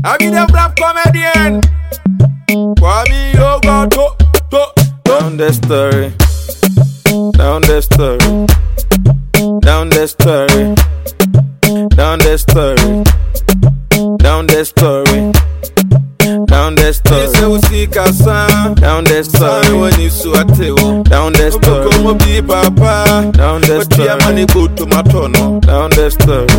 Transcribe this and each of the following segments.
I be the rap comedian. Kwame Yoga to. Down the story. Down the story. Down the story. Down the story. Down the story. Down the story. Say we see kasa. Down the story. When you so ateo. Down the story. Come be papa. Down the story. But money go to my tono. Down the story.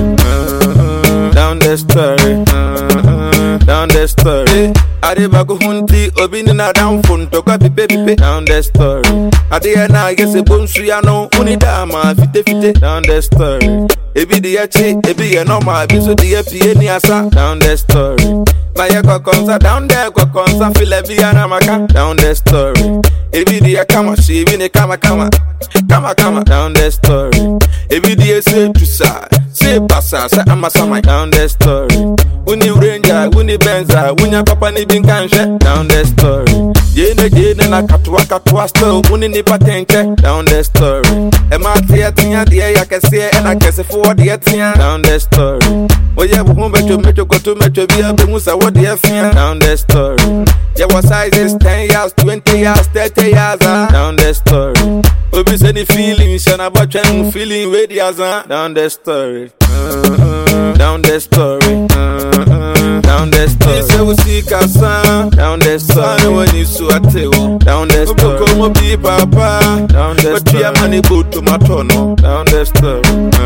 Down the story. Down the story. Adebago hunti obini na down phone to kwa pipe. Down the story. Ade na yese bonsuya no unida ma fite. Down the story. Ebi de yachi, ebi ye no ma bi so de ye pie ni asa. Down the story. Na ye kokonsa down there kokonsa file bi ana maka. Down the story. Ebi de ya kama shi bi ne kama. Kama down the story. Ebi de ye say tusa, say pasa, say amasama. Down the story. Uni ranger, uni benza, unya papa ni bin kanje. Down the story. Yene na katwa still, uni ni patente. Down the story. Ema tia diye ya kese ena kese for diye tia. Down the story. Oye buhun mecho koto mecho biya bengusa wo diye fia. Down the story. Your size is 10 years, 20 years, 30 years. Down the story. Obi say ni feeling, shana bachan feeling ready as down the story. Down the story. Down the story. Say we see kasa. Down the story. When you so ateo. Down the story. Come be papa. Down the story. But money go to my tono. Down the story.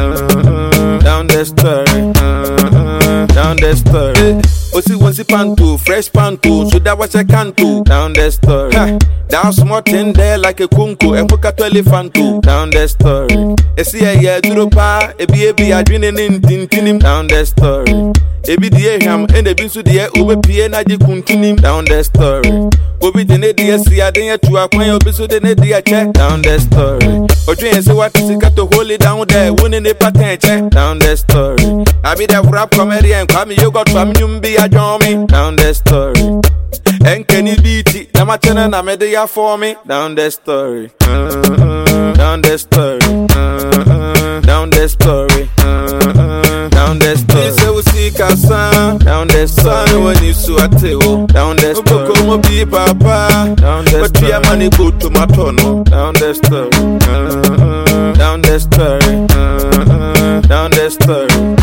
Down the story. Down the story. Osi wansi pantu, fresh pantu, so that was a cantu. Down the story. Down small thing there like a kunku, and poka to elefantu. Down the story. Esi ya duropa, ebi adwene ne ntintinim. Down the story. Ebi die ham, ende binsu die ube pie na di kuntinim. Down the story. Obi dene die si aden tu akwan obi so dene die check. Down the story. Odwen se what is got to hold it down there, winning the pattern check. Down the story. I be the rap comedian, Kwame Yoga from Nyumbi a jomi. Down the story. And Kenny Beatty, na ma channel na media for me. Down the story. Down the story. Down the story. Down the story. Say we see kasa. Down the story. When you so ateo. Down the story. Come be papa. Down the story. But your money go to my tono. Down the story. Down the story. Down the story.